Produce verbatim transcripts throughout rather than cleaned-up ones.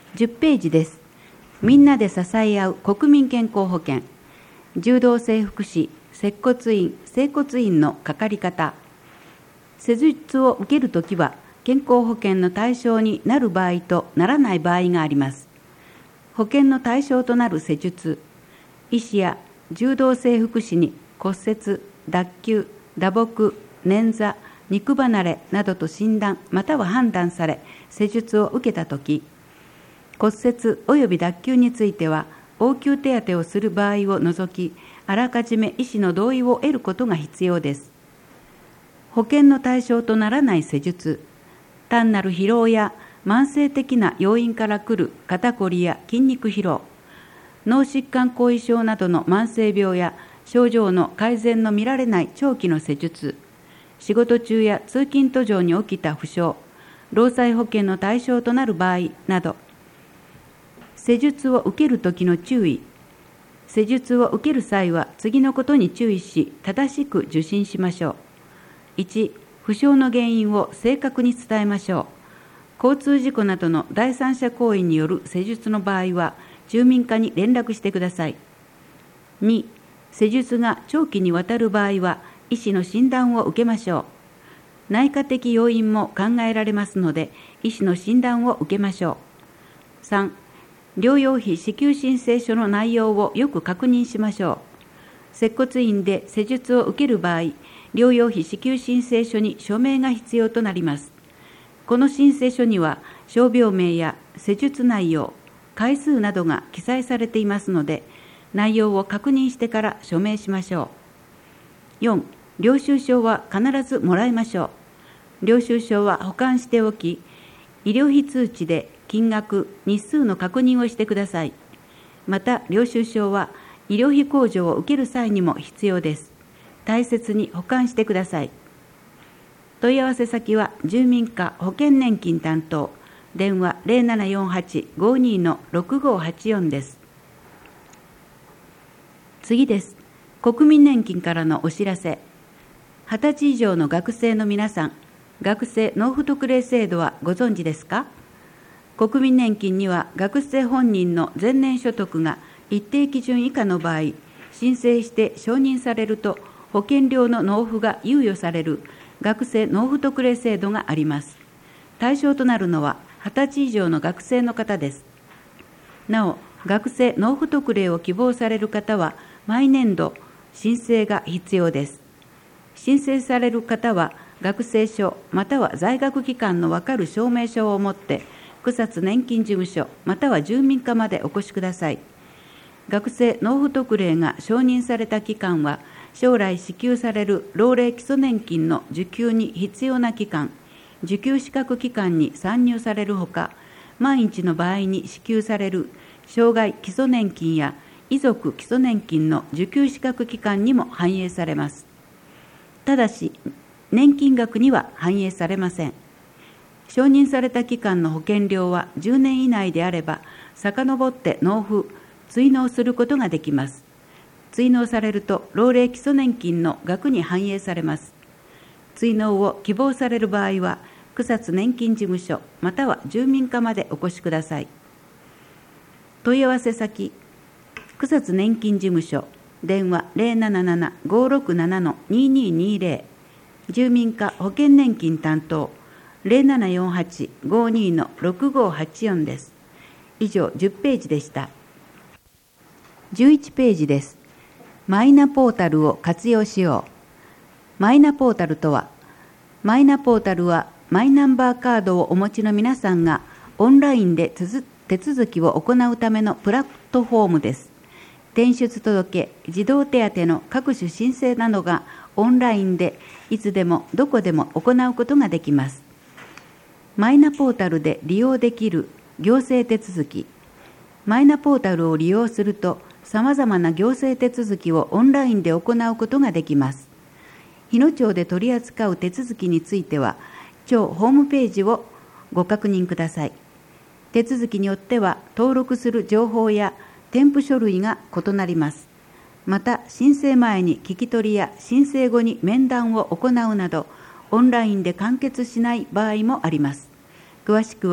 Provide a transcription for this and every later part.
じゅっページです。みんなで支え合う国民健康保険。柔道整復師、接骨院、整骨院のかかり方。施術を受けるときは、健康保険の対象になる場合とならない場合があります。保険の対象となる施術、医師や柔道整復師に骨折、脱臼、打撲、捻挫、肉離れなどと診断または判断され、施術を受けたとき、骨折及び脱臼については、応急手当をする場合を除き、あらかじめ医師の同意を得ることが必要です。保険の対象とならない施術、単なる疲労や慢性的な要因から来る肩こりや筋肉疲労、脳疾患後遺症などの慢性病や症状の改善の見られない長期の施術、仕事中や通勤途上に起きた負傷、労災保険の対象となる場合など、施術を受けるときの注意。施術を受ける際は次のことに注意し、正しく受診しましょう。いち、負傷の原因を正確に伝えましょう。交通事故などの第三者行為による施術の場合は、住民課に連絡してください。に、施術が長期にわたる場合は、医師の診断を受けましょう。内科的要因も考えられますので、医師の診断を受けましょう。さん、療養費支給申請書の内容をよく確認しましょう。接骨院で施術を受ける場合、療養費支給申請書に署名が必要となります。この申請書には、傷病名や施術内容、回数などが記載されていますので、内容を確認してから署名しましょう。よん、領収書は必ずもらいましょう。領収書は保管しておき、医療費通知で金額、日数の確認をしてください。また、領収書は医療費控除を受ける際にも必要です。大切に保管してください。問い合わせ先は住民課保険年金担当、電話 ゼロななよんはち ごにのろくごはちよん です。次です。国民年金からのお知らせ。はたち以上の学生の皆さん、学生納付特例制度はご存知ですか？国民年金には学生本人の前年所得が一定基準以下の場合、申請して承認されると保険料の納付が猶予される学生納付特例制度があります。対象となるのははたち以上の学生の方です。なお、学生納付特例を希望される方は毎年度申請が必要です。申請される方は学生証または在学期間の分かる証明書を持って草津年金事務所または住民課までお越しください。学生納付特例が承認された期間は、将来支給される老齢基礎年金の受給に必要な期間、受給資格期間に算入されるほか、万一の場合に支給される障害基礎年金や遺族基礎年金の受給資格期間にも反映されます。ただし、年金額には反映されません。承認された期間の保険料はじゅうねん以内であれば、遡って納付、追納することができます。追納されると、老齢基礎年金の額に反映されます。追納を希望される場合は、草津年金事務所または住民課までお越しください。問い合わせ先、草津年金事務所、電話 ゼロなななな ごろくなな にににゼロ、住民課保険年金担当、ゼロななよんはち ごにのろくごはちよん です。以上じゅっページでした。じゅういちページです。マイナポータルを活用しよう。マイナポータルとは、マイナポータルはマイナンバーカードをお持ちの皆さんがオンラインで手続きを行うためのプラットフォームです。転出届、児童手当の各種申請などがオンラインでいつでもどこでも行うことができます。マイナポータルで利用できる行政手続き。マイナポータルを利用すると、さまざまな行政手続きをオンラインで行うことができます。日野町で取り扱う手続きについては、町ホームページをご確認ください。手続きによっては、登録する情報や添付書類が異なります。また、申請前に聞き取りや申請後に面談を行うなど、オンラインで完結しない場合もあります。詳しくは、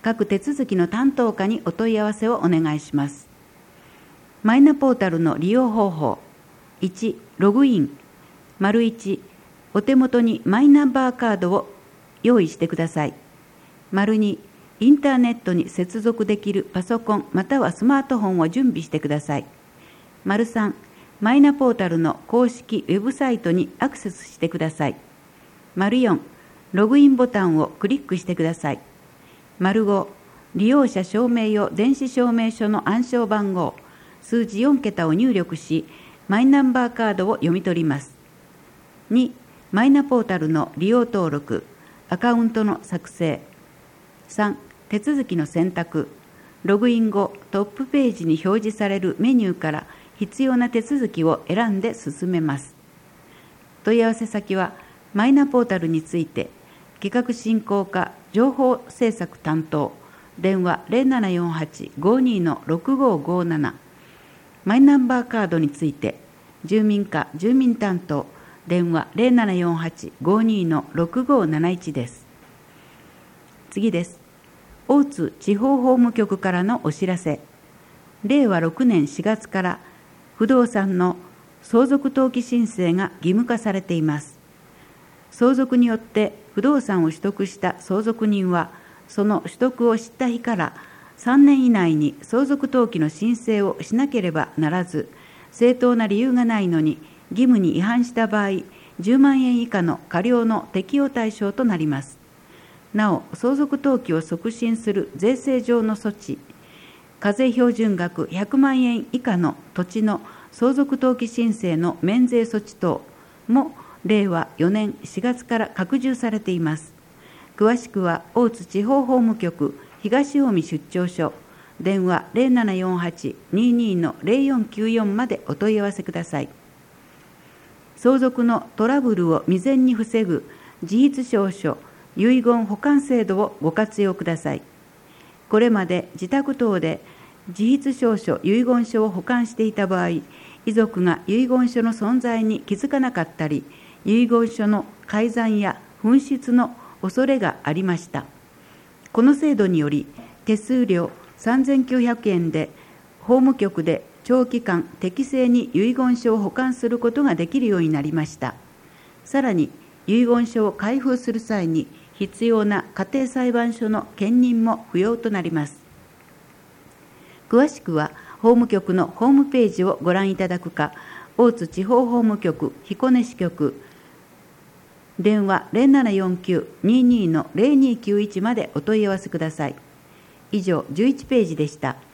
各手続きの担当課にお問い合わせをお願いします。マイナポータルの利用方法。いち、ログイン。丸いち、お手元にマイナンバーカードを用意してください。丸に、インターネットに接続できるパソコンまたはスマートフォンを準備してください。丸さん、マイナポータルの公式ウェブサイトにアクセスしてください。丸よん、ログインボタンをクリックしてください。丸ご、利用者証明用電子証明書の暗証番号、数字よん桁を入力し、マイナンバーカードを読み取ります。に、マイナポータルの利用登録、アカウントの作成。さん、手続きの選択。ログイン後、トップページに表示されるメニューから必要な手続きを選んで進めます。問い合わせ先は、マイナポータルについて、企画進行課情報制作担当、電話 ゼロななよんはち ごにのろくごごなな。マイナンバーカードについて、住民課住民担当、電話 ゼロななよんはち ごにのろくごなないちです。次です。大津地方法務局からのお知らせ。れいわろくねんしがつから不動産の相続登記申請が義務化されています。相続によって不動産を取得した相続人は、その取得を知った日からさんねん以内に相続登記の申請をしなければならず、正当な理由がないのに義務に違反した場合、じゅうまんえん以下の過料の適用対象となります。なお、相続登記を促進する税制上の措置、課税標準額ひゃくまんえん以下の土地の相続登記申請の免税措置等もれいわよねんしがつから拡充されています。詳しくは大津地方法務局東近江出張所、電話 ゼロななよんはち ににのゼロよんきゅうよん までお問い合わせください。相続のトラブルを未然に防ぐ自筆証書遺言保管制度をご活用ください。これまで自宅等で自筆証書遺言書を保管していた場合、遺族が遺言書の存在に気づかなかったり、遺言書の改ざんや紛失の恐れがありました。この制度により、手数料さんぜんきゅうひゃくえんで法務局で長期間適正に遺言書を保管することができるようになりました。さらに、遺言書を開封する際に必要な家庭裁判所の兼任も不要となります。詳しくは法務局のホームページをご覧いただくか、大津地方法務局彦根支局電話 ゼロななよんきゅう ににのゼロにきゅういち までお問い合わせください。以上じゅういちページでした。